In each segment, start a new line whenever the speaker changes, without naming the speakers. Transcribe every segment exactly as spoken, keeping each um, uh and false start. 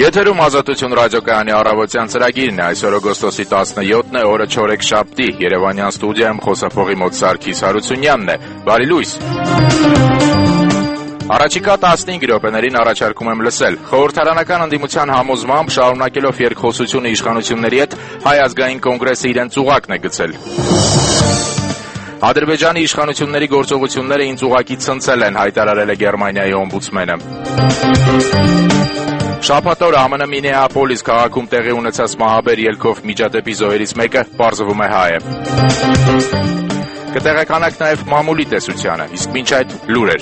Եթերում Ազատություն ռադիոկայանի առավոտյան ծրագիրն է, այսօր օգոստոսի տասնյոթն է, օրը չորեքշաբթի, Երևանյան ստուդիայում խոսափողի մոտ Սարգիս Հարությունյանն է, բարի լույս։ Առաջիկա տասնհինգ րոպեներին առաջարկում եմ լսել խորհրդարանական ընդդիմության համոզմամբ շարունակելով երկխոսությունը իշխանությունների հետ Հայ ազգային կոնգրեսը իրենց ուղակն է գցել։ Ադրբեջանի իշխանությունների գործողությունները ինձ ուղղակի ցնցել են, հայտարարել է Գերմանիայի օմբուդսմենը։ Շաբաթ օրը ԱՄՆ Մինեապոլիս քաղաքում տեղի ունեցած մահաբեր ելքով միջադեպի զոհերից մեկը պարզվում է հայ է։ Կտեղեկանանք նաև մամուլի տեսությանը, իսկ մինչ այդ լուրեր։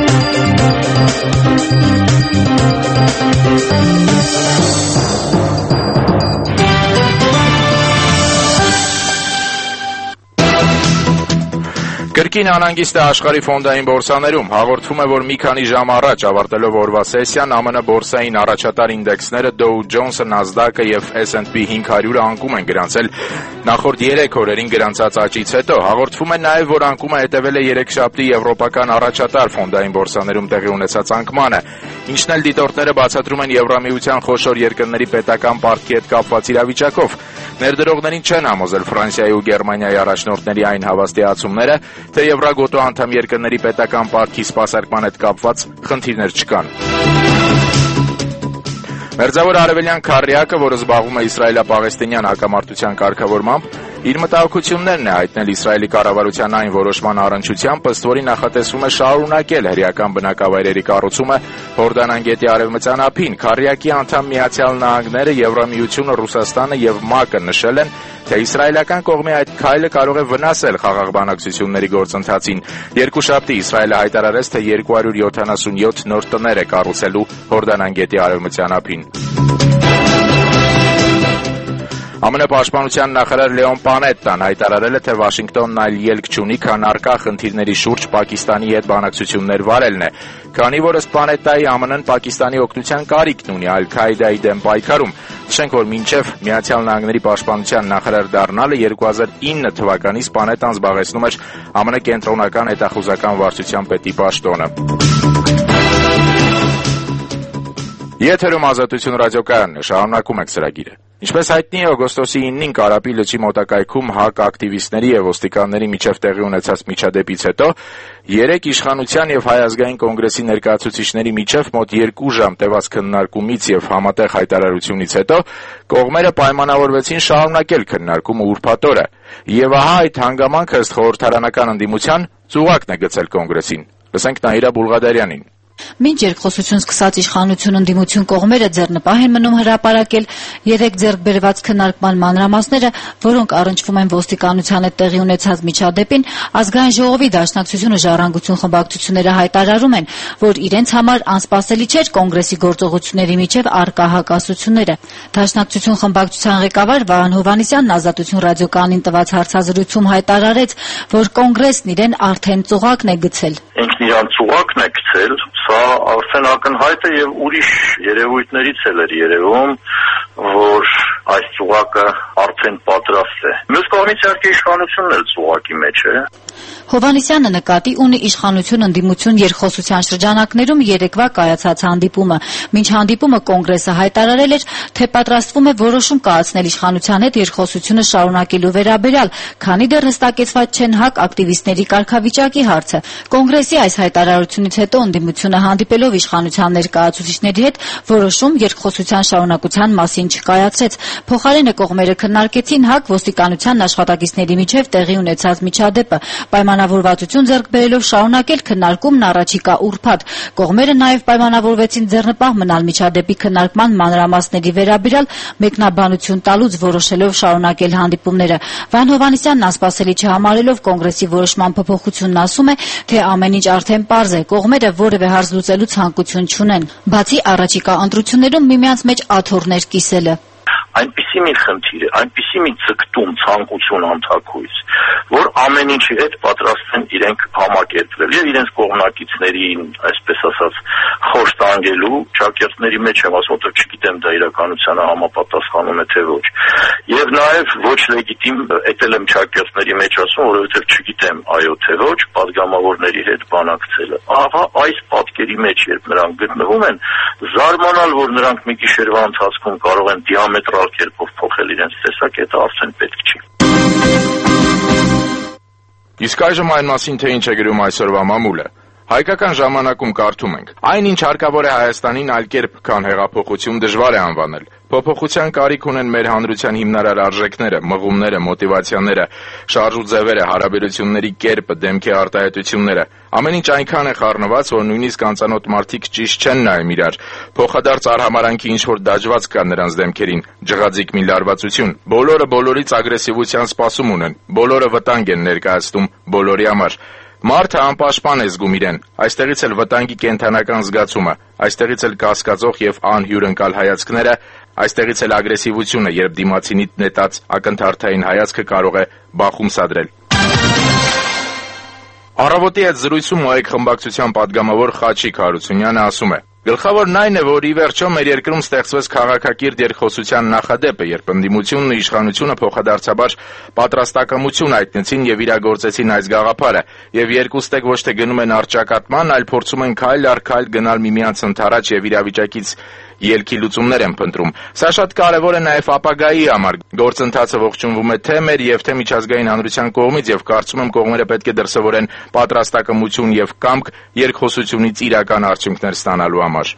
Կրկին անհանգիստ է աշխարհի ֆոնդային բորսաներում, հաղորդվում է, որ մի քանի ժամ առաջ ավարտելով օրվա սեսիան ԱՄՆ բորսային առաջատար ինդեքսները Dow Jones-ը, Nasdaq-ը եւ S and P five hundred-ը անկում են գրանցել նախորդ երեք օրերին գրանցած աճից հետո։ Հաղորդվում է նաև, որ անկումը հետևել է երեքշաբթի եվրոպական առաջատար ֆոնդային բորսաներում տեղի ունեցած անկմանը, ինչն էլ դիտորդները բացատրում են Եվրամիության խոշոր երկրների պետական պարտքի հետ կապված իրավիճակով։ Ներդրողներին չեն համոզել Ֆրանսիայի ու Գերմանիայի առաջնորդների այն հավաստիացումները, թե Եվրագոտո անդամ երկրների պետական պարտքի սպասարկման հետ կապված խնդիրներ չկան։ Մերձավոր Արևելյան քառյակը, որը զբաղվում է իսրայելա-պաղեստինյան հակամարտության կարգավորմամբ, իր մտահոգություններն է հայտնել Իսրայելի կառավարության այն որոշման առնչությամբ, ըստ որի նախատեսվում է շարունակել հրեական բնակավայրերի կառուցումը Հորդանան գետի արևմտյան ափին։ Քառյակի անդամ Միացյալ Նահանգները, Եվրամիությունը, Ռուսաստանը եւ ՄԱԿ-ը նշել են, թե իսրայելական կողմի այդ քայլը կարող է վնասել խաղաղ բանակցությունների գործընթացին։ Երկուշաբթի Իսրայելը հայտարարեց, թե երկու հարյուր յոթանասունյոթ նոր տներ է կառուցելու Հորդանան գետի արևմտյան ափին։ ԱՄՆ պաշտպանության նախարար Լեոն Պանետտան հայտարարել է, թե Վաշինգտոնն այլ ելք չունի, քան առկա խնդիրների շուրջ Պակիստանի հետ բանակցություններ վարելն է, քանի որ ըստ Պանետտայի ԱՄՆ-ն Պակիստանի օգնության կարիքն ունի Ալ-Քաիդայի դեմ պայքարում։ Նշենք, որ մինչև Միացյալ Նահանգների պաշտպանության նախարար դառնալը երկու հազար ինը թվականից Պանետտան զբաղեցնում էր ԱՄՆ կենտրոնական հետախուզական վարչության պետի պաշտոնը։ Եթերում Ազատություն ռադիոկայանն է, շարունակում ենք ծրագիրը։ Ինչպես հայտնի է, օգոստոսի ինին Կարապի լճի մոտակայքում ՀԱԿ ակտիվիստների եւ ոստիկանների միջև տեղի ունեցած միջադեպից հետո երեք իշխանության եւ Հայ ազգային կոնգրեսի ներկայացուցիչների միջև մոտ երկու ժամ տևած քննարկումից եւ համատեղ հայտարարությունից հետո կողմերը պայմանավորվեցին շարունակել քննարկումը ուրբաթ օրը։ Եվ ահա այդ հանգամանքը ըստ խորհրդարանական ընդդիմության ծուղակն է գցել կոնգրեսին։ Լսենք Նահիրա Բուլղադարյանին։
Մինչ երկխոսություն սկսած իշխանություն ընդդիմություն կողմերը ձեռնպահ են մնում հրապարակել երեք ձեռք բերված քննարկման մանրամասները, որոնք առնչվում են ոստիկանության հետ տեղի ունեցած միջադեպին, ազգային ժողովի դաշնակցությունը ժառանգություն խմբակցությունները հայտարարում են, որ իրենց համար անսպասելի չէր կոնգրեսի գործողությունների միջև առկա հակասությունները։ Դաշնակցություն խմբակցության ղեկավար Վահան Հովհաննիսյանն Ազատություն ռադիոկայանին տված հարցազրույցում հայտարարեց, որ կոնգրեսն իրեն արդեն ծուղակն է գցել։
Ինքն իրան ծուղակն է գցել, սա արդեն ակնհայտ է եւ ուրիշ երևույթներից էլ էր երևում, որ այս ծուղակը արդեն պատրաստ է։ Մյուս կողմից իհարկե իշխանությունն էլ ծուղակի մեջ է։
Հովհաննիսյանը նկատի ունի իշխանություն ընդդիմություն երկխոսության շրջանակներում երեկվա կայացած հանդիպումը։ Մինչ հանդիպումը կոնգրեսը հայտարարել էր, թե պատրաստվում է որոշում կայացնել իշխանության հետ երկխոսությունը շարունակելու վերաբերյալ, քանի դեռ հստակեցված չեն ՀԱԿ ակտիվիստների կարգավիճակի հարցը։ Կոնգրեսի այս հայտարարությունից հետո ընդդիմությունը հանդիպելով իշխանության ներկայացուցիչների հետ որոշում երկխոսության շարունակության մասին չկայացրեց։ Փոխարենը կողմերը քննարկեցին ՀԱԿ ոստիկանության աշխատակիցների միջև տեղի ունեցած միջադեպը, պայմանավորվածություն ձեռք բերելով շարունակել քննարկումն առաջիկա ուրբաթ։ Կողմերը նաև պայմանավորվեցին ձեռնպահ մնալ միջադեպի քննարկման մանրամասների վերաբերյալ, մեկնաբանություն տալուց որոշելով շարունակել հանդիպումները։ Վահան Հովհաննիսյանն անսպասելի չհամարելով կոնգրեսի որոշման փոփոխությունն ասում է, թե ամեն ինչ արդեն պարզ է, կողմերը որևէ հարց լուծելու ցանկություն չունեն, բացի առաջիկա ընտրություններում միմյանց մեջ աթոռներ կիսելը։
այնպիսի մի խնդիր է, այնպիսի մի ցկտում, ցանկություն անթակույց, որ ամեն ինչի հետ պատրաստ են իրենք համակերպվել եւ իրենց կողմնակիցներին, այսպես ասած, խոշտանգելու, ճակերտների մեջ եմ ասում, որ չգիտեմ դա իրականությանը համապատասխանում է թե ոչ։ Եվ նաեւ ոչ լեգիտիմ էտել եմ ճակերտների մեջ ասում, որովհետեւ չգիտեմ այո թե ոչ, падգամավորների հետ բանակցելը։ Ահա այս պատկերի մեջ երբ նրանք գտնվում են, զարմանալ, որ նրանք մի գիշերվա ընթացքում կարող են դիամետրալ կերպով փոխել իրենց տեսակետը, արդեն պետք չի։
Իսկ այժմ այն մասին, թե ինչ է գրում այսօրվա մամուլը։ Հայկական ժամանակում կարդում ենք. այն ինչ հարկավոր է Հայաստանին այլ կերպ, քան հեղափոխություն, դժվար է անվանել։ Փոփոխության կարիք ունեն մեր հանրության հիմնարար արժեքները, մղումները, մոտիվացիաները, շարժուձևերը, հարաբերությունների կերպը, դեմքի արտահայտությունները։ Ամեն ինչ այնքան է խառնված, որ նույնիսկ անծանոթ մարդիկ ճիշտ չեն նայում իրար։ Փոխադարձ արհամարանքի ինչ-որ դաջված կա նրանց դեմքերին, ջղաձիկ մի լարվածություն։ Բոլորը բոլորից ագրեսիվության սպասում ունեն, բոլորը վտանգ են ներկայացնում բոլորի համար։ Մարդը անպաշտպան է զգում իրեն, այստեղից էլ վտանգի կենդանական զգացումը, այստեղից էլ կասկածող եւ անհյուրընկալ հայացքները, այստեղից էլ ագրեսիվությունը, երբ դիմացինիդ նետած ակնթարթային հայացքը կարող է բախում սադրել։ Առավոտի այդ զրույցում ՕԵԿ խմբակցության падգամավոր Խաչիկ Հարությունյանը ասում է. Գլխավորն այն է, որ ի վերջո մեր երկրում ստեղծվեց քաղաքակիրթ երկխոսության նախադեպը, երբ ընդդիմությունն ու իշխանությունը փոխադարձաբար պատրաստակամություն հայտնեցին եւ իրագործեցին այս գաղափարը, եւ երկուստեք ոչ թե գնում են առճակատման, այլ փորձում են քայլ առ քայլ գնալ միմյանց ընդառաջ եւ իրավիճակից ելքի լուծումներ են փնտրում։ Սա շատ կարևոր է նաեւ ապագայի համար։ Գործընթացը ողջունվում է թե մեր եւ թե միջազգային հանրության կողմից եւ կարծում եմ կողմերը պետք է դրսեւորեն պատրաստակամություն եւ կամք երկխոսությունից իրական արդյունքներ ստանալու համար։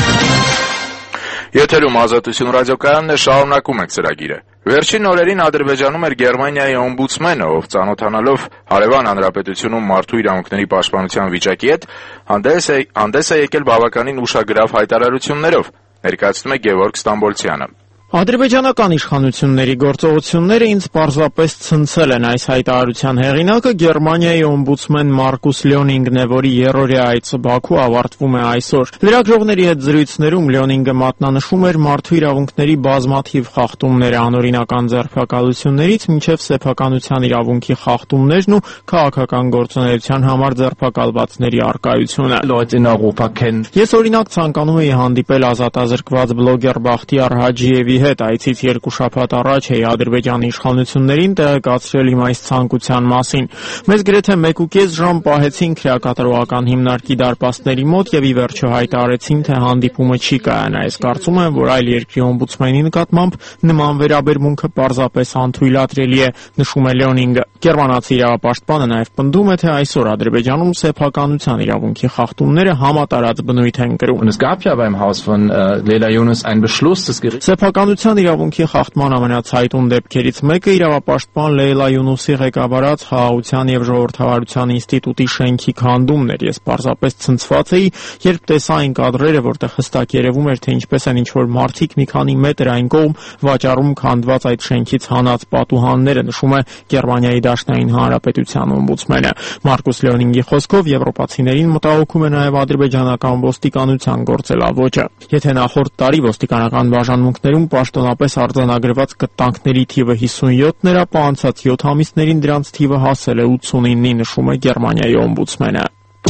Եթերում Ազատություն ռադիոկայանն է, շարունակում ենք ծրագիրը։ Վերջին օրերին Ադրբեջանում էր Գերմանիայի օմբուդսմենը, ով ծանոթանալով հարևան հանրապետությունում մարդու իրավունքների պաշտպանության վիճակի հետ, հանդես է եկել բավականին ուշագրավ հայտարարություններով, ներկայացնում է Գևորգ Ստամբոլցյանը։
Ադրբեջանական իշխանությունների գործողությունները ինձ պարզապես ցնցել են։ Այս հայտարարության հեղինակը Գերմանիայի օմբուդսմեն Մարկուս Լյոնինգն է, որի երրորդյա այցը Բաքու ավարտվում է այսօր։ Լրագրողների հետ զրույցներում Լյոնինգը մատնանշում էր մարդու իրավունքների բազմաթիվ խախտումները, անօրինական ձերբակալություններից մինչև սեփականության իրավունքի խախտումներն ու քաղաքական գործունեության համար ձերբակալվածների առկայությունը։ Ես օրինակ ցանկանում էի հանդիպել ազատազրկված բլոգեր Բախտիար Հաջիևի հետ, այցից երկու շաբաթ առաջ էի Ադրբեջանի իշխանություններին տեղեկացրել իմ այս ցանկության մասին։ Մեզ գրեթե մեկ ու կես ժամ պահեցին քրեակատարողական հիմնարկի դարպասների մոտ եւ ի վերջո հայտարարեցին, թե հանդիպումը չի կայանա։ Ես կարծում եմ, որ այլ երկրի օմբուդսմենի նկատմամբ նման վերաբերմունքը պարզապես անթույլատրելի է, նշում է Լյոնինգը։ Գերմանացի իրավապաշտպանը նաեւ պնդում է, թե այսօր Ադրբեջանում սեփականության իրավունքի խախտումները համատարած բնույթ են կրում։ Սեփականության իրավունքի խախտման ամենացայտուն դեպքերից մեկը իրավապաշտպան Լեյլա Յունուսի ղեկավարած Խաղաղության եւ ժողովրդավարության ինստիտուտի շենքի քանդումն էր։ Ես պարզապես ցնցված էի, երբ տեսա այն կադրերը, որտեղ հստակ երևում էր, թե ինչպես են ինչ-որ մարդիկ մի քանի մետր այն կողմ վաճառում քանդված այդ շենքից հանած պատուհանները, նշում է Գերմանիայի Դաշնային Հանրապետության օմբուդսմենը։ Մարկուս Լյոնինգի խոսքով եվրոպացիներին մտահոգում է նաեւ ադրբեջանական ոստիկանության գործելավոճը։ Եթե նախորդ տարի ոստիկանական բաժանմունքներում պաշտոնապես արձանագրված կտանքների թիվը հիսունյոթն էր, ապա անցած յոթ ամիսներին դրանց թիվը հասել է ութսունինի, նշում է Գերմանիայի օմբուդսմենը։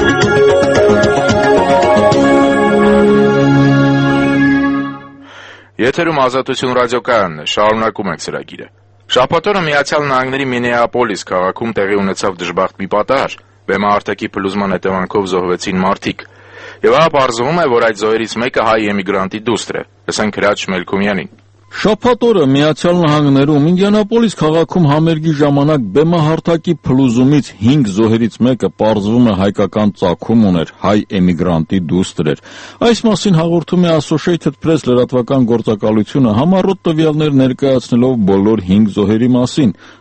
Եթերում Ազատություն ռադիոկայանն է, շարունակում ենք ծրագիրը։ Շաբաթօրը Միացյալ Նահանգների Մինեապոլիս քաղաքում տեղի ունեցավ դժբախտ մի պատահար։ Բեմահարթակի փլուզման հետևանքով զոհվեցին մարդիկ։ Եվ ահա պարզվում է, որ այդ զոհերից մեկը հայ էմիգրանտի դուստր է։ Լսենք Հրաչ Մելքումյանին։
Շաբաթ օրը Միացյալ Նահանգներում Ինդիանապոլիս քաղաքում համերգի ժամանակ բեմահարթակի փլուզումից հինգ զոհերից մեկը պարզվում է հայկական ծագում ուներ, հայ էմիգրանտի դուստր էր։ Այս մասին հաղորդում է Associated Press լրատվական գործակալությունը, համառոտ տվյալներ ներկայացնելով բոլոր հինգ զոհերի մասին։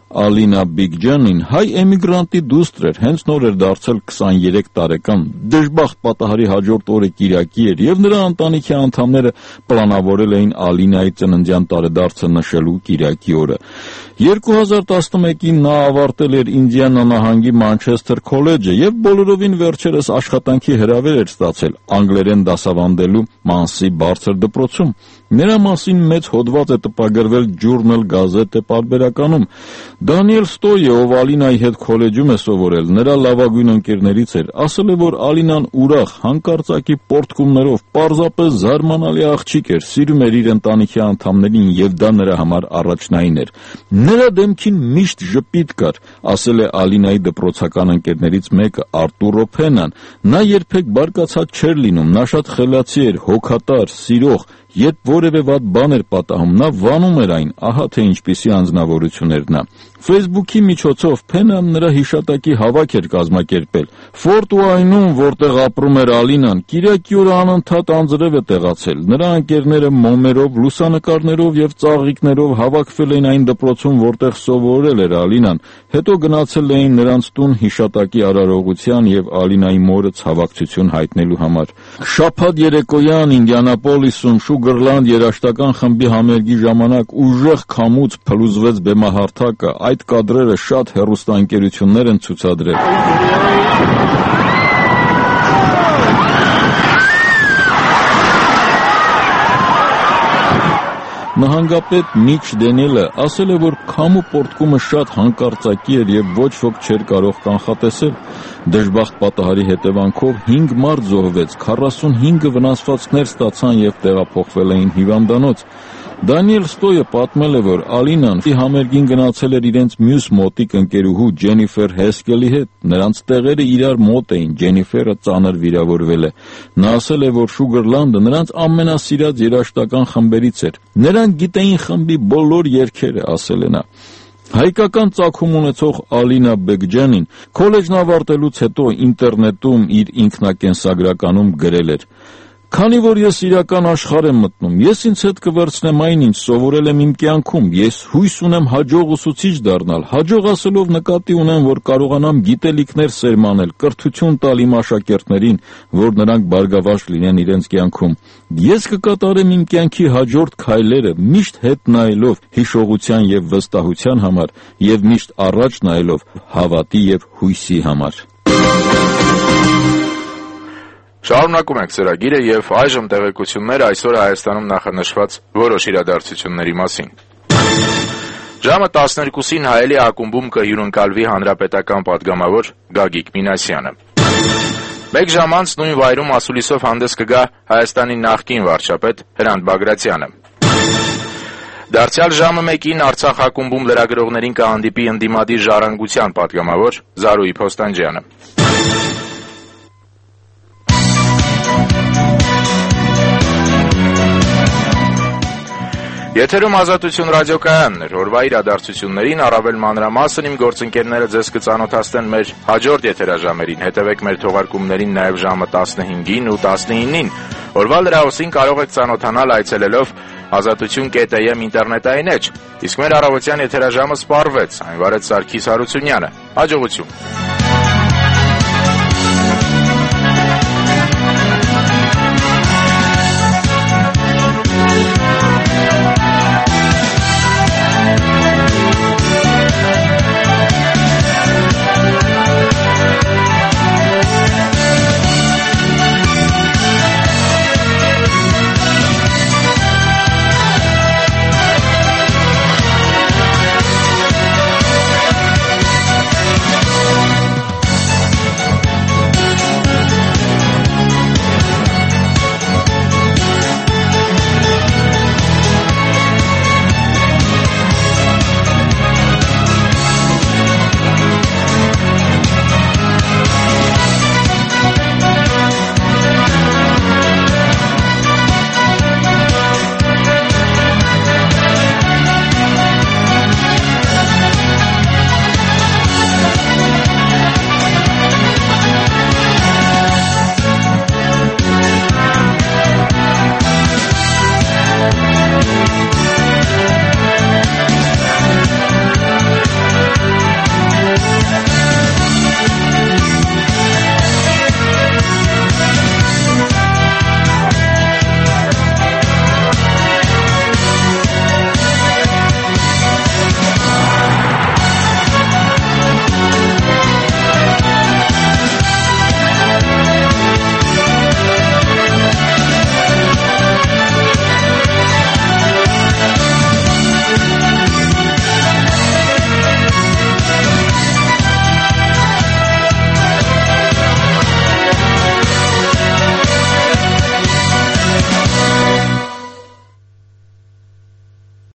Ալինա Բիգջանին հայ էմիգրանտի դուստր էր, հենց նոր էր դարձել քսաներեք տարեկան, դժբախտ պատահարի հաջորդ օրը կիրակի էր եւ նրա ընտանիքի անդամները պլանավորել էին Ալինայի ծննդյան տարեդարձը նշելու կիրակի օրը։ երկու հազար տասնմեկին նա ավարտել էր Ինդիանա նահանգի Մանչեսթեր քոլեջը եւ բոլորովին վերջերս աշխատանքի հրավեր էր ստացել անգլերեն դասավանդելու Մանսի բարձր դպրոցում։ Նրա մասին մեծ հոդված է տպագրվել Journal գազետե պարբերականում։ Դանիել Ստոյը, ով Ալինայի հետ քոլեջում է սովորել, նրա լավագույն ընկերներից էր, ասել է, որ Ալինան ուրախ, հանկարծակի պոռթկումներով, պարզապես զարմանալի աղջիկ էր, սիրում էր իր ընտանիքի անդամներին եւ դա նրա համար առաջնային էր։ Նրա դեմքին միշտ ժպիտ կար, ասել է Ալինայի դպրոցական ընկերներից մեկը, Արտուրո Փենան։ Նա երբեք բարկացած չէր լինում, նա շատ խելացի էր, հոգատար, սիրող, երբ որևէ վատ բան էր պատահում, նա վանում էր այն, ահա թե ինչպիսի անձնավորություն էր նա։ Facebook-ի միջոցով Փենան նրա հիշատակի հավաք էր կազմակերպել։ Ֆորտ Ուայնում, որտեղ ապրում էր Ալինան, կիրակի օրը անընդհատ անձրև է տեղացել։ Նրա ընկերները մոմերով, լուսանկարներով եւ ծաղիկներով հավաքվել էին այն դպրոցում, որտեղ սովորել էր Ալինան, հետո գնացել էին նրանց տուն հիշատակի արարողության եւ Ալինայի մորը ցավակցություն հայտնելու համար։ Շաբաթ երեկոյան Ինդիանապոլիսում Շուգերլանդ երաժշտական խմբի համերգի ժամանակ ուժեղ քամուց փլուզվեց բեմահարթակը։ Այդ կադրերը շատ հեռուստաընկերություններ են ցուցադրել։ Նահանգապետ Միչ Դենիելը ասել է, որ քամու պոռթկումը շատ հանկարծակի էր եւ ոչ ոք չէր կարող կանխատեսել։ Դժբախտ պատահարի հետևանքով հինգ մարդ զոհվեց, քառասունհինգը վնասվածքներ ստացան եւ տեղափոխվել էին հիվանդանոց։ Դանիել Ստոյը պատմել է, որ Ալինան համերգին գնացել էր իրենց մյուս մոտիկ ընկերուհու Ջենիֆեր Հեսկելի հետ։ Նրանց տեղերը իրար մոտ էին, Ջենիֆերը ծանր վիրավորվել է։ Նա ասել է, որ Շուգերլանդը նրանց ամենասիրած երաժշտական խմբերից էր։ Նրանք գիտեին խմբի բոլոր երգերը, ասել է նա։ Հայկական ծագում ունեցող Ալինա Բեգջանին քոլեջն ավարտելուց հետո ինտերնետում իր ինքնակենսագրականում գրել էր. Քանի որ ես իրական աշխարհ եմ մտնում, ես ինձ հետ կվերցնեմ այն, ինչ սովորել եմ իմ կյանքում, ես հույս ունեմ հաջող ուսուցիչ դառնալ, հաջող ասելով նկատի ունեմ, որ կարողանամ գիտելիքներ սերմանել, կրթություն տալ իմ աշակերտներին, որ նրանք բարգավաճ լինեն իրենց կյանքում։ Ես կկատարեմ իմ կյանքի հաջորդ քայլերը, միշտ հետ նայելով հիշողության եւ վստահության համար եւ միշտ առաջ նայելով հավատի եւ հույսի համար։
Շարունակում ենք ծրագիրը եւ այժմ տեղեկություններ այսօր Հայաստանում նախանշված որոշ իրադարձությունների մասին։ Ժամը տասներկուսին հայելի ակումբում կհյուրընկալվի հանրապետական պատգամավոր Գագիկ Մինասյանը։ Մեկ ժամ անց նույն վայրում ասուլիսով հանդես կգա Հայաստանի նախկին վարչապետ Հրանտ Բագրատյանը։ Դարձյալ ժամը մեկին Արցախ ակումբում լրագրողներին կհանդիպի ընդդիմադիր ժառանգության պատգամավոր Զարուհի Փոստանջյանը։ Եթերում Ազատություն ռադիոկայանն էր, օրվա իրադարձություններին առավել մանրամասն իմ գործընկերները ձեզ կծանոթացնեն մեր հաջորդ եթերաժամերին, հետևեք մեր թողարկումներին նաև ժամը տասնհինգին ու տասնինին, օրվա լրահոսին կարող եք ծանոթանալ այցելելով ազատություն կետ է եմ ինտերնետային էջ, իսկ մեր առավոտյան եթերաժամը սպառվեց, այն վարեց Սարգիս Հարությունյանը, հաջողություն։